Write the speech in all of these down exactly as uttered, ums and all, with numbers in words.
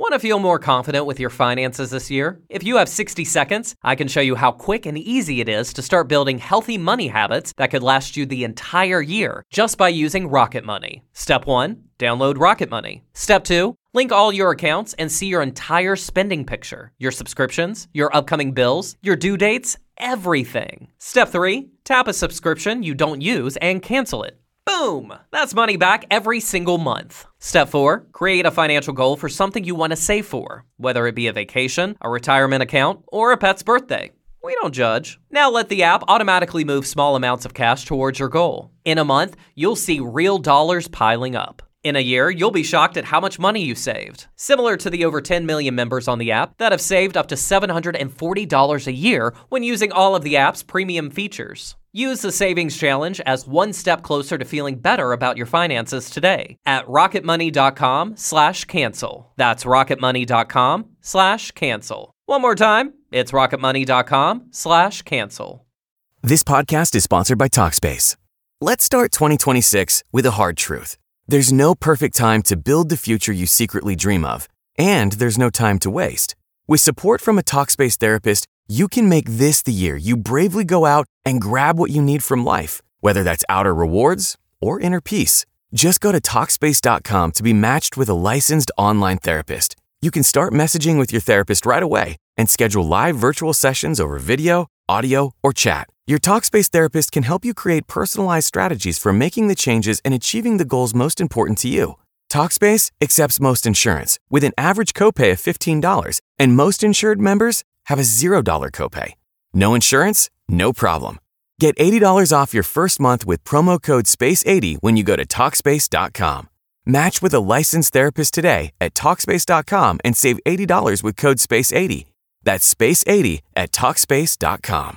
Want to feel more confident with your finances this year? If you have sixty seconds, I can show you how quick and easy it is to start building healthy money habits that could last you the entire year just by using Rocket Money. Step one, download Rocket Money. Step two, link all your accounts and see your entire spending picture, your subscriptions, your upcoming bills, your due dates, everything. Step three, tap a subscription you don't use and cancel it. Boom! That's money back every single month. Step four, create a financial goal for something you want to save for, whether it be a vacation, a retirement account, or a pet's birthday. We don't judge. Now let the app automatically move small amounts of cash towards your goal. In a month, you'll see real dollars piling up. In a year, you'll be shocked at how much money you saved. Similar to the over ten million members on the app that have saved up to seven hundred forty dollars a year when using all of the app's premium features. Use the Savings Challenge as one step closer to feeling better about your finances today at rocketmoney.com slash cancel. That's rocketmoney.com slash cancel. One more time, it's rocketmoney.com slash cancel. This podcast is sponsored by Talkspace. Let's start twenty twenty-six with a hard truth. There's no perfect time to build the future you secretly dream of, and there's no time to waste. With support from a Talkspace therapist, you can make this the year you bravely go out and grab what you need from life, whether that's outer rewards or inner peace. Just go to Talkspace dot com to be matched with a licensed online therapist. You can start messaging with your therapist right away and schedule live virtual sessions over video, audio, or chat. Your Talkspace therapist can help you create personalized strategies for making the changes and achieving the goals most important to you. Talkspace accepts most insurance with an average copay of fifteen dollars, and most insured members have a zero dollars copay. No insurance? No problem. Get eighty dollars off your first month with promo code space eighty when you go to Talkspace dot com. Match with a licensed therapist today at Talkspace dot com and save eighty dollars with code space eighty. That's space eighty at Talkspace dot com.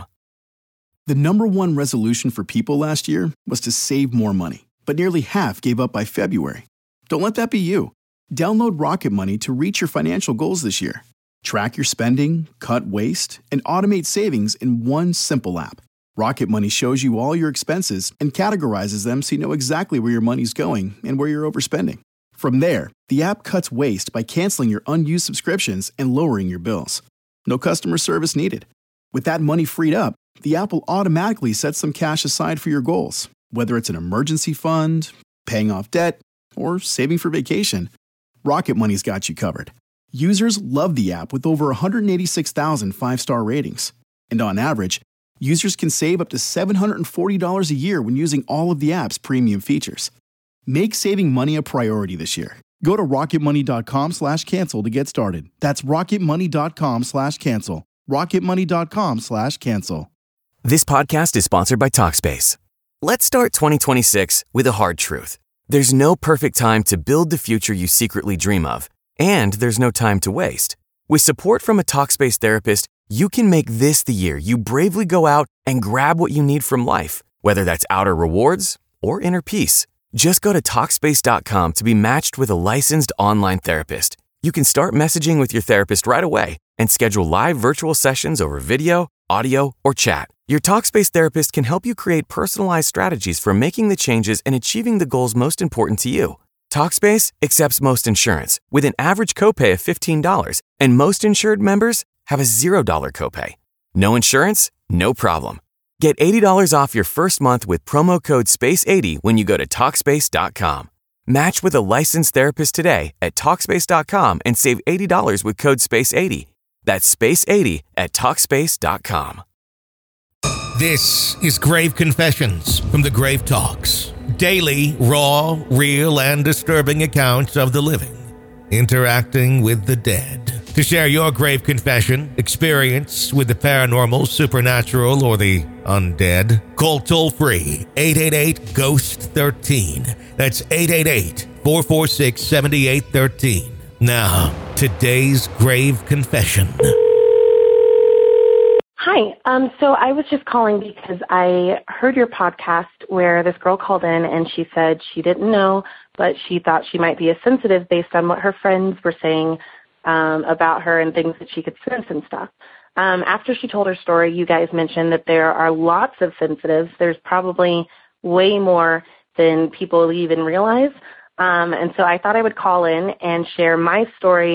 The number one resolution for people last year was to save more money, but nearly half gave up by February. Don't let that be you. Download Rocket Money to reach your financial goals this year. Track your spending, cut waste, and automate savings in one simple app. Rocket Money shows you all your expenses and categorizes them so you know exactly where your money's going and where you're overspending. From there, the app cuts waste by canceling your unused subscriptions and lowering your bills. No customer service needed. With that money freed up, the app will automatically set some cash aside for your goals, whether it's an emergency fund, paying off debt, or saving for vacation. Rocket Money's got you covered. Users love the app with over one hundred eighty-six thousand five-star ratings. And on average, users can save up to seven hundred forty dollars a year when using all of the app's premium features. Make saving money a priority this year. Go to rocketmoney.com slash cancel to get started. That's rocketmoney.com slash cancel. rocketmoney.com slash cancel. This podcast is sponsored by Talkspace. Let's start twenty twenty-six with a hard truth. There's no perfect time to build the future you secretly dream of, and there's no time to waste. With support from a Talkspace therapist, you can make this the year you bravely go out and grab what you need from life, whether that's outer rewards or inner peace. Just go to Talkspace dot com to be matched with a licensed online therapist. You can start messaging with your therapist right away and schedule live virtual sessions over video, audio, or chat. Your Talkspace therapist can help you create personalized strategies for making the changes and achieving the goals most important to you. Talkspace accepts most insurance with an average copay of fifteen dollars, and most insured members have a zero dollars copay. No insurance? No problem. Get eighty dollars off your first month with promo code space eighty when you go to Talkspace dot com. Match with a licensed therapist today at Talkspace dot com and save eighty dollars with code space eighty. That's space eighty at Talkspace dot com. This is Grave Confessions from the Grave Talks. Daily, raw, real, and disturbing accounts of the living interacting with the dead. To share your grave confession, experience with the paranormal, supernatural, or the undead, call toll-free eight eight eight, ghost one three. That's eight eight eight, four four six, seven eight one three. Now, today's grave confession. Hi. Um, so I was just calling because I heard your podcast where this girl called in and she said she didn't know, but she thought she might be a sensitive based on what her friends were saying um, about her and things that she could sense and stuff. Um, after she told her story, you guys mentioned that there are lots of sensitives. There's probably way more than people even realize. Um, and so I thought I would call in and share my story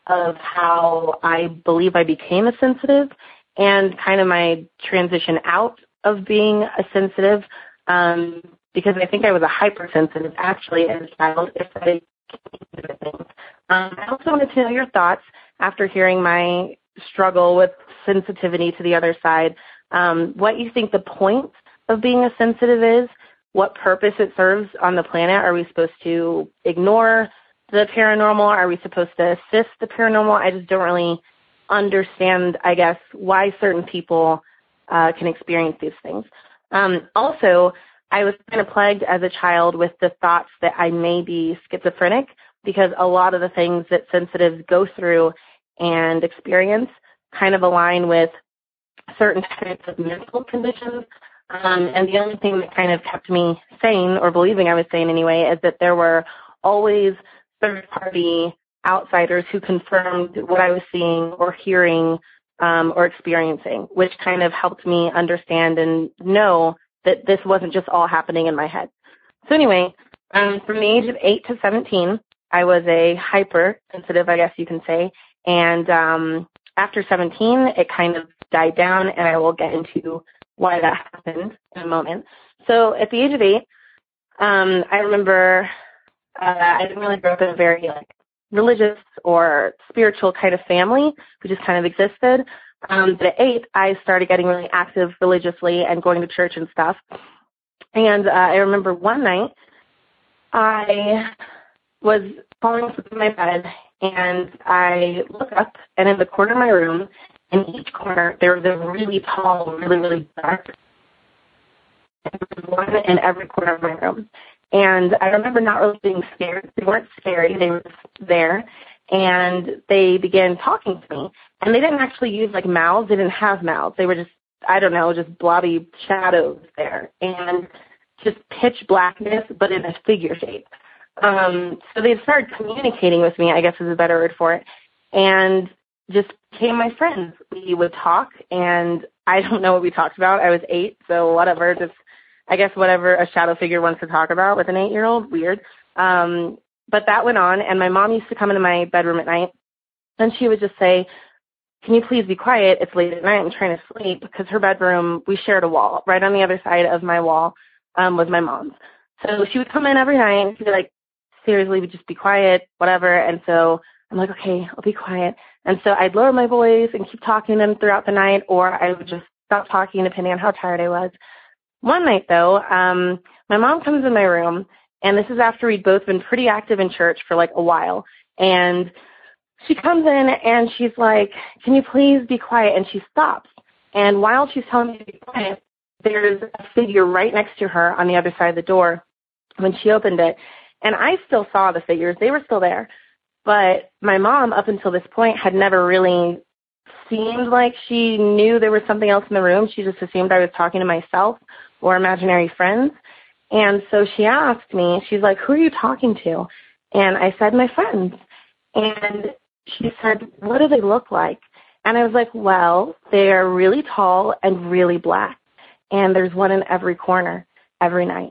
of how I believe I became a sensitive and kind of my transition out of being a sensitive, um, because I think I was a hypersensitive actually as a child. If I um, I also wanted to know your thoughts after hearing my struggle with sensitivity to the other side, um, what you think the point of being a sensitive is, what purpose it serves on the planet. Are we supposed to ignore the paranormal? Are we supposed to assist the paranormal? I just don't really understand, I guess, why certain people uh, can experience these things. Um, also, I was kind of plagued as a child with the thoughts that I may be schizophrenic because a lot of the things that sensitives go through and experience kind of align with certain types of mental conditions. Um, and the only thing that kind of kept me sane, or believing I was sane anyway, is that there were always third-party outsiders who confirmed what I was seeing or hearing um, or experiencing, which kind of helped me understand and know that this wasn't just all happening in my head. So anyway, um, from the age of eight to seventeen, I was a hypersensitive, I guess you can say. And um, after seventeen, it kind of died down, and I will get into why that happened in a moment. So at the age of eight, um, I remember uh, I didn't really grow up in a very like religious or spiritual kind of family. We just kind of existed. Um, but at eight, I started getting really active religiously and going to church and stuff. And uh, I remember one night I was falling asleep in my bed, and I look up, and in the corner of my room, in each corner, there was a really tall, really, really dark, and there was one in every corner of my room. And I remember not really being scared. They weren't scary. They were just there. And they began talking to me. And they didn't actually use, like, mouths. They didn't have mouths. They were just, I don't know, just blobby shadows there. And just pitch blackness, but in a figure shape. Um, so they started communicating with me, I guess is a better word for it. And just became my friends. We would talk, and I don't know what we talked about. I was eight, so whatever, just I guess whatever a shadow figure wants to talk about with an eight-year-old, weird. Um, but that went on, and my mom used to come into my bedroom at night, and she would just say, can you please be quiet? It's late at night. I'm trying to sleep, because her bedroom, we shared a wall. Right on the other side of my wall um, was my mom's. So she would come in every night, and she'd be like, seriously, just be quiet, whatever. And so I'm like, okay, I'll be quiet. And so I'd lower my voice and keep talking to them throughout the night, or I would just stop talking depending on how tired I was. One night, though, um, my mom comes in my room, and this is after we'd both been pretty active in church for like a while. And she comes in, and she's like, can you please be quiet? And she stops. And while she's telling me to be quiet, there's a figure right next to her on the other side of the door when she opened it. And I still saw the figures. They were still there. But my mom, up until this point, had never really seemed like she knew there was something else in the room. She just assumed I was talking to myself or imaginary friends. And so she asked me, she's like, who are you talking to? And I said, my friends. And she said, what do they look like? And I was like, well, they're really tall and really black. And there's one in every corner every night.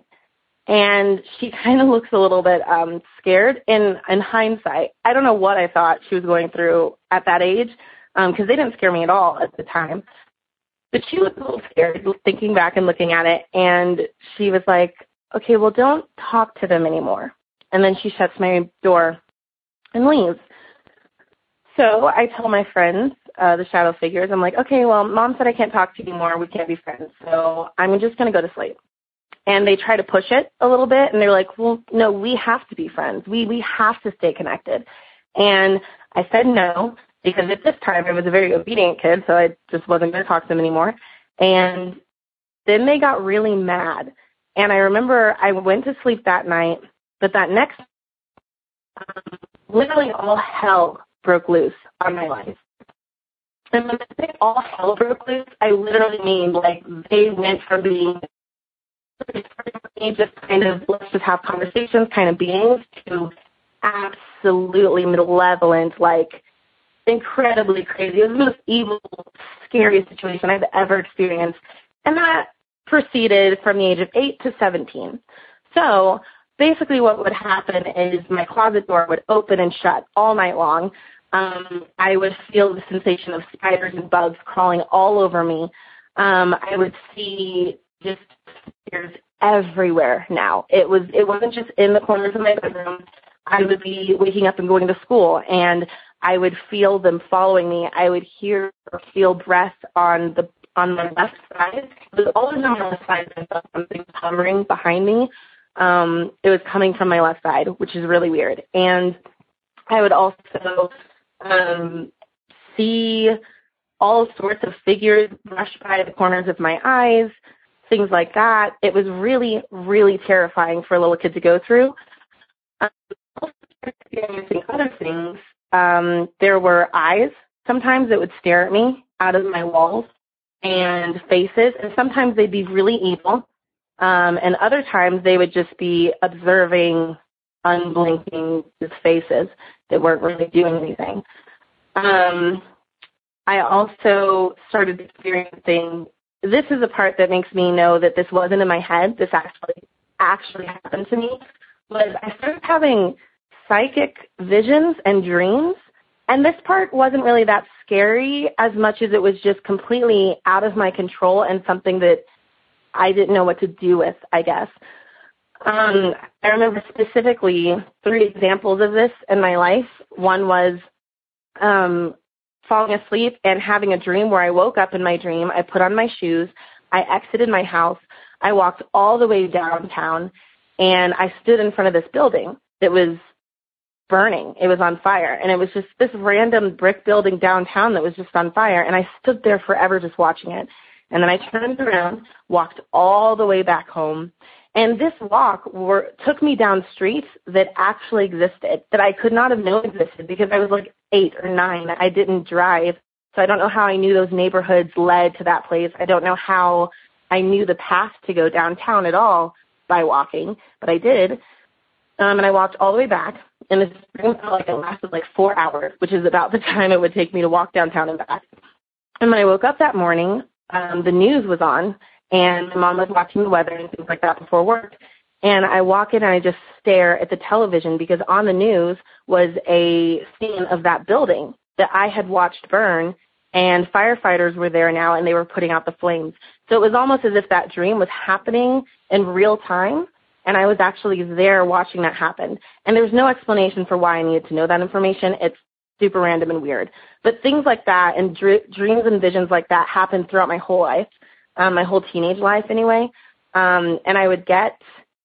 And she kind of looks a little bit um, scared in, in hindsight. I don't know what I thought she was going through at that age, because um, they didn't scare me at all at the time. But she was a little scared thinking back and looking at it. And she was like, okay, well, don't talk to them anymore. And then she shuts my door and leaves. So I tell my friends, uh, the shadow figures, I'm like, okay, well, Mom said I can't talk to you anymore. We can't be friends. So I'm just going to go to sleep. And they try to push it a little bit, and they're like, well, no, we have to be friends. We we have to stay connected. And I said no, because at this time I was a very obedient kid, so I just wasn't going to talk to them anymore. And then they got really mad. And I remember I went to sleep that night, but that next um, literally all hell broke loose on my life. And when I say all hell broke loose, I literally mean like they went from being just kind of let's just have conversations kind of beings to absolutely malevolent, like incredibly crazy. It was the most evil, scariest situation I've ever experienced. And that proceeded from the age of eight to seventeen. So basically what would happen is my closet door would open and shut all night long. Um, I would feel the sensation of spiders and bugs crawling all over me. Um, I would see just spiders everywhere now. It was, it wasn't just in the corners of my bedroom. I would be waking up and going to school, and I would feel them following me. I would hear or feel breath on the on my left side. It was always on my left side. I felt something hovering behind me. Um, it was coming from my left side, which is really weird. And I would also um, see all sorts of figures brush by the corners of my eyes, things like that. It was really, really terrifying for a little kid to go through. Um, also experiencing other things. Um, there were eyes sometimes that would stare at me out of my walls, and faces, and sometimes they'd be really evil. Um, and other times they would just be observing, unblinking faces that weren't really doing anything. Um, I also started experiencing, this is the part that makes me know that this wasn't in my head, this actually actually happened to me, was I started having psychic visions and dreams. And this part wasn't really that scary as much as it was just completely out of my control and something that I didn't know what to do with, I guess. Um, I remember specifically three examples of this in my life. One was um, falling asleep and having a dream where I woke up in my dream. I put on my shoes. I exited my house. I walked all the way downtown, and I stood in front of this building that was burning. It was on fire. And it was just this random brick building downtown that was just on fire. And I stood there forever just watching it. And then I turned around, walked all the way back home. And this walk were, took me down streets that actually existed, that I could not have known existed because I was like eight or nine. I didn't drive. So I don't know how I knew those neighborhoods led to that place. I don't know how I knew the path to go downtown at all by walking, but I did. Um, and I walked all the way back. And this dream felt like it lasted like four hours, which is about the time it would take me to walk downtown and back. And when I woke up that morning, um, the news was on, and my mom was watching the weather and things like that before work. And I walk in and I just stare at the television because on the news was a scene of that building that I had watched burn, and firefighters were there now, and they were putting out the flames. So it was almost as if that dream was happening in real time. And I was actually there watching that happen. And there's no explanation for why I needed to know that information. It's super random and weird. But things like that and dr- dreams and visions like that happened throughout my whole life, um, my whole teenage life anyway. Um, and I would get,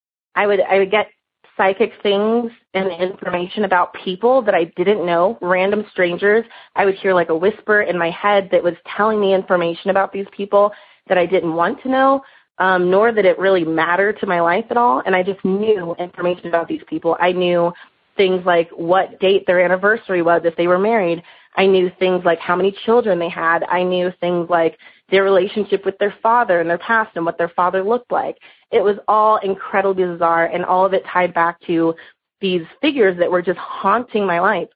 I would, I would get psychic things and information about people that I didn't know, random strangers. I would hear like a whisper in my head that was telling me information about these people that I didn't want to know. Um, nor that it really mattered to my life at all. And I just knew information about these people. I knew things like what date their anniversary was if they were married. I knew things like how many children they had. I knew things like their relationship with their father and their past and what their father looked like. It was all incredibly bizarre, and all of it tied back to these figures that were just haunting my life.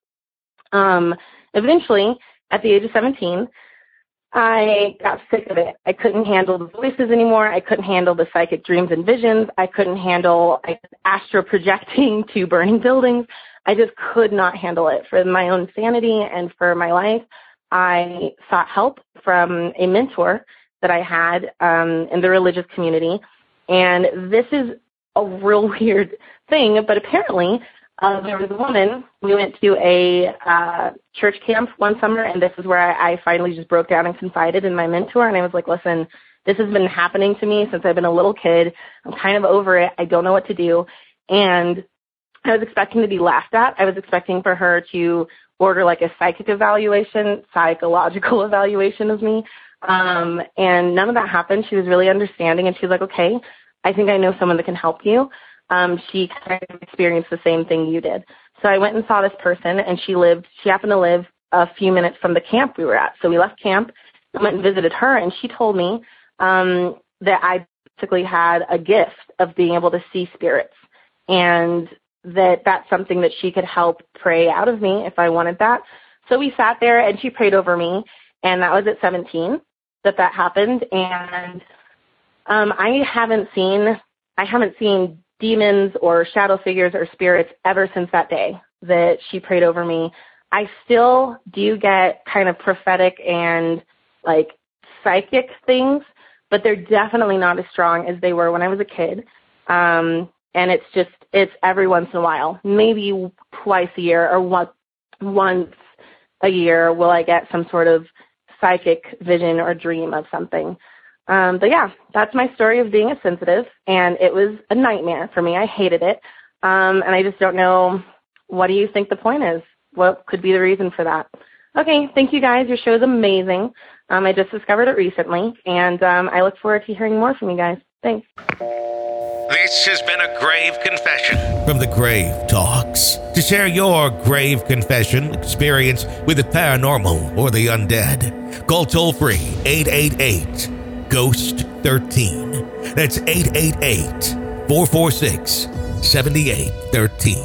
Um, eventually, at the age of seventeen, I got sick of it. I couldn't handle the voices anymore. I couldn't handle the psychic dreams and visions. I couldn't handle astral projecting to burning buildings. I just could not handle it for my own sanity and for my life. I sought help from a mentor that I had um, in the religious community. And this is a real weird thing, but apparently Uh, there was a woman, we went to a uh, church camp one summer, and this is where I, I finally just broke down and confided in my mentor, and I was like, listen, this has been happening to me since I've been a little kid. I'm kind of over it. I don't know what to do. And I was expecting to be laughed at. I was expecting for her to order like a psychic evaluation, psychological evaluation of me, um, and none of that happened. She was really understanding, and she was like, okay, I think I know someone that can help you. Um, she kind of experienced the same thing you did. So I went and saw this person, and she lived, she happened to live a few minutes from the camp we were at. So we left camp and went and visited her, and she told me um, that I basically had a gift of being able to see spirits, and that that's something that she could help pray out of me if I wanted that. So we sat there, and she prayed over me, and that was at seventeen that that happened. And um, I haven't seen, I haven't seen demons or shadow figures or spirits ever since that day that she prayed over me. I still do get kind of prophetic and like psychic things, but they're definitely not as strong as they were when I was a kid. Um, and it's just, it's every once in a while, maybe twice a year or one, once a year will I get some sort of psychic vision or dream of something. Um, but yeah, that's my story of being a sensitive, and it was a nightmare for me. I hated it. Um, and I just don't know, what do you think the point is? What could be the reason for that? Okay, thank you guys. Your show is amazing. Um, I just discovered it recently, and um, I look forward to hearing more from you guys. Thanks. This has been a Grave Confession from the Grave Talks. To share your grave confession experience with the paranormal or the undead, call toll-free eight eight eight, ghost one three. That's eight eight eight, four four six, seven eight one three.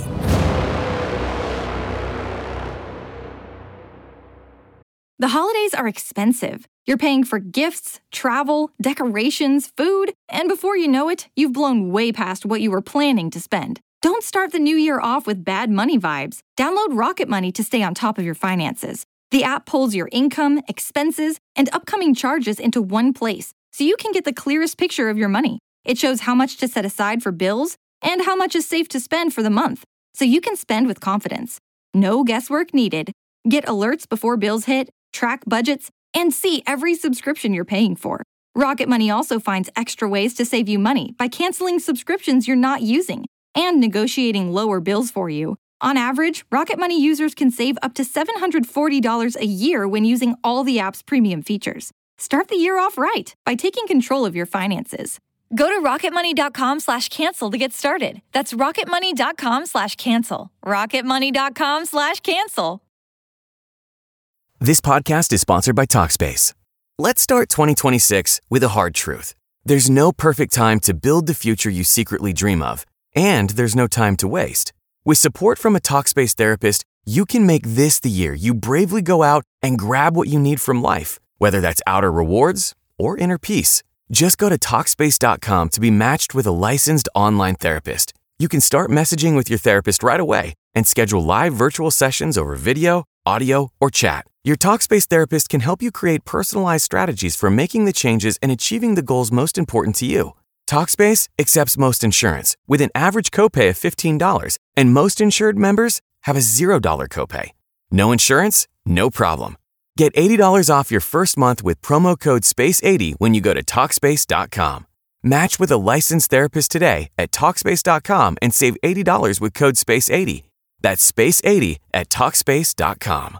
The holidays are expensive. You're paying for gifts, travel, decorations, food, and before you know it, you've blown way past what you were planning to spend. Don't start the new year off with bad money vibes. Download Rocket Money to stay on top of your finances. The app pulls your income, expenses, and upcoming charges into one place, so you can get the clearest picture of your money. It shows how much to set aside for bills and how much is safe to spend for the month, so you can spend with confidence. No guesswork needed. Get alerts before bills hit, track budgets, and see every subscription you're paying for. Rocket Money also finds extra ways to save you money by canceling subscriptions you're not using and negotiating lower bills for you. On average, Rocket Money users can save up to seven hundred forty dollars a year when using all the app's premium features. Start the year off right by taking control of your finances. Go to rocketmoney.com slash cancel to get started. That's rocketmoney.com slash cancel. rocketmoney.com slash cancel. This podcast is sponsored by Talkspace. Let's start twenty twenty-six with a hard truth. There's no perfect time to build the future you secretly dream of, and there's no time to waste. With support from a Talkspace therapist, you can make this the year you bravely go out and grab what you need from life, whether that's outer rewards or inner peace. Just go to Talkspace dot com to be matched with a licensed online therapist. You can start messaging with your therapist right away and schedule live virtual sessions over video, audio, or chat. Your Talkspace therapist can help you create personalized strategies for making the changes and achieving the goals most important to you. Talkspace accepts most insurance with an average copay of fifteen dollars, and most insured members have a zero dollars copay. No insurance? No problem. Get eighty dollars off your first month with promo code space eighty when you go to Talkspace dot com. Match with a licensed therapist today at Talkspace dot com and save eighty dollars with code space eighty. That's space eighty at Talkspace dot com.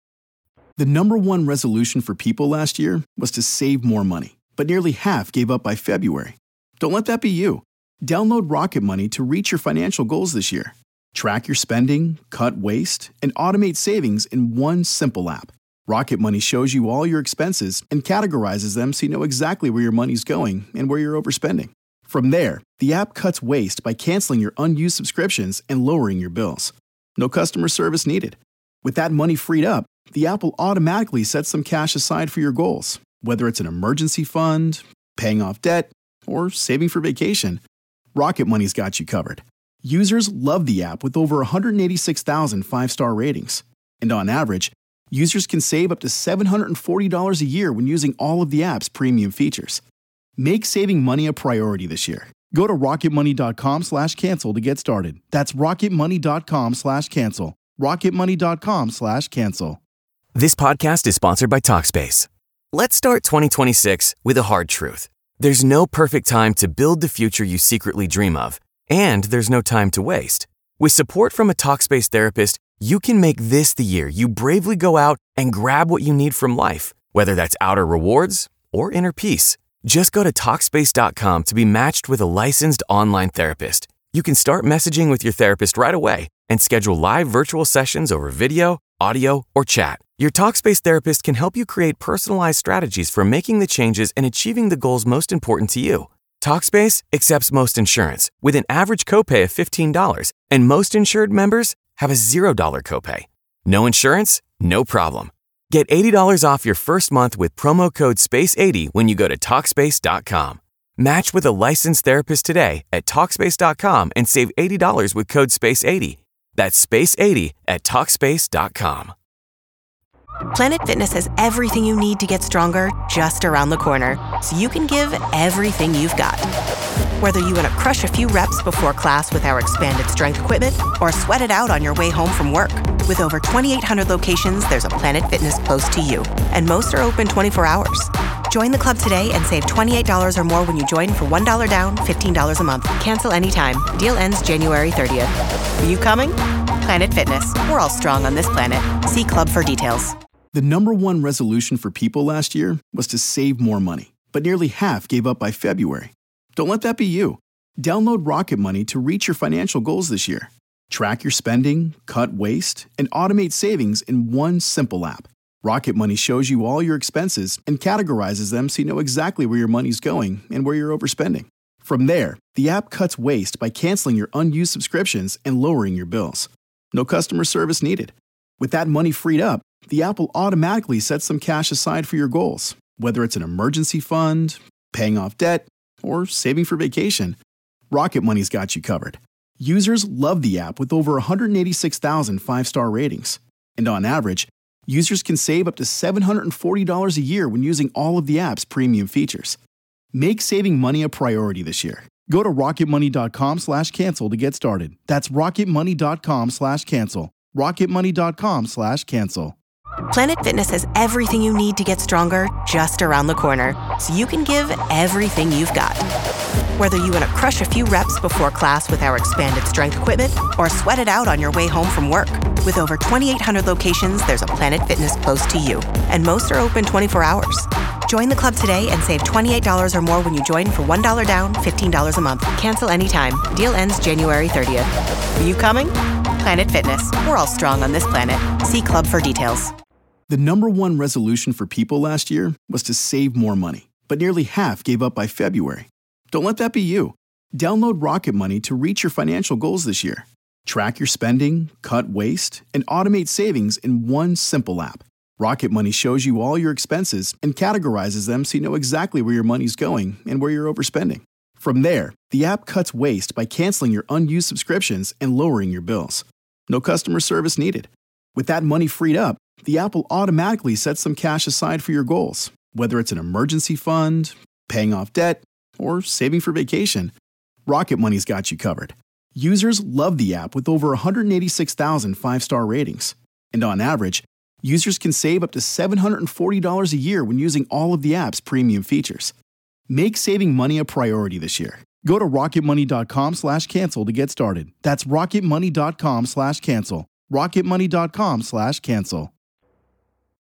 The number one resolution for people last year was to save more money, but nearly half gave up by February. Don't let that be you. Download Rocket Money to reach your financial goals this year. Track your spending, cut waste, and automate savings in one simple app. Rocket Money shows you all your expenses and categorizes them so you know exactly where your money's going and where you're overspending. From there, the app cuts waste by canceling your unused subscriptions and lowering your bills. No customer service needed. With that money freed up, the app will automatically set some cash aside for your goals, whether it's an emergency fund, paying off debt, or saving for vacation. Rocket Money's got you covered. Users love the app with over one hundred eighty-six thousand five-star ratings. And on average, users can save up to seven hundred forty dollars a year when using all of the app's premium features. Make saving money a priority this year. Go to rocketmoney.com slash cancel to get started. That's rocketmoney.com slash cancel. rocketmoney.com slash cancel. This podcast is sponsored by Talkspace. Let's start twenty twenty-six with a hard truth. There's no perfect time to build the future you secretly dream of, and there's no time to waste. With support from a Talkspace therapist, you can make this the year you bravely go out and grab what you need from life, whether that's outer rewards or inner peace. Just go to Talkspace dot com to be matched with a licensed online therapist. You can start messaging with your therapist right away and schedule live virtual sessions over video, audio, or chat. Your Talkspace therapist can help you create personalized strategies for making the changes and achieving the goals most important to you. Talkspace accepts most insurance with an average copay of fifteen dollars, and most insured members have a zero dollars copay. No insurance? No problem. Get eighty dollars off your first month with promo code space eighty when you go to Talkspace dot com. Match with a licensed therapist today at Talkspace dot com and save eighty dollars with code space eighty. That's space eighty at Talkspace dot com. Planet Fitness has everything you need to get stronger just around the corner, so you can give everything you've got. Whether you want to crush a few reps before class with our expanded strength equipment or sweat it out on your way home from work, with over twenty-eight hundred locations, there's a Planet Fitness close to you, and most are open twenty-four hours. Join the club today and save twenty-eight dollars or more when you join for one dollar down, fifteen dollars a month. Cancel anytime. Deal ends January thirtieth. Are you coming? Planet Fitness. We're all strong on this planet. See club for details. The number one resolution for people last year was to save more money, but nearly half gave up by February. Don't let that be you. Download Rocket Money to reach your financial goals this year. Track your spending, cut waste, and automate savings in one simple app. Rocket Money shows you all your expenses and categorizes them so you know exactly where your money's going and where you're overspending. From there, the app cuts waste by canceling your unused subscriptions and lowering your bills. No customer service needed. With that money freed up, the app will automatically set some cash aside for your goals, whether it's an emergency fund, paying off debt, or saving for vacation. Rocket Money's got you covered. Users love the app with over one hundred eighty-six thousand five-star ratings. And on average, users can save up to seven hundred forty dollars a year when using all of the app's premium features. Make saving money a priority this year. Go to rocketmoney.com slash cancel to get started. That's rocketmoney.com slash cancel. rocketmoney.com slash cancel. Planet Fitness has everything you need to get stronger just around the corner, so you can give everything you've got. Whether you want to crush a few reps before class with our expanded strength equipment or sweat it out on your way home from work, with over twenty-eight hundred locations, there's a Planet Fitness close to you, and most are open twenty-four hours. Join the club today and save twenty-eight dollars or more when you join for one dollar down, fifteen dollars a month. Cancel anytime. Deal ends January thirtieth. Are you coming? Planet Fitness. We're all strong on this planet. See club for details. The number one resolution for people last year was to save more money, but nearly half gave up by February. Don't let that be you. Download Rocket Money to reach your financial goals this year. Track your spending, cut waste, and automate savings in one simple app. Rocket Money shows you all your expenses and categorizes them so you know exactly where your money's going and where you're overspending. From there, the app cuts waste by canceling your unused subscriptions and lowering your bills. No customer service needed. With that money freed up, the app will automatically set some cash aside for your goals, whether it's an emergency fund, paying off debt, or saving for vacation. Rocket Money's got you covered. Users love the app with over one hundred eighty-six thousand five-star ratings. And on average, users can save up to seven hundred forty dollars a year when using all of the app's premium features. Make saving money a priority this year. Go to rocketmoney.com slash cancel to get started. That's rocketmoney.com slash cancel. rocketmoney.com slash cancel.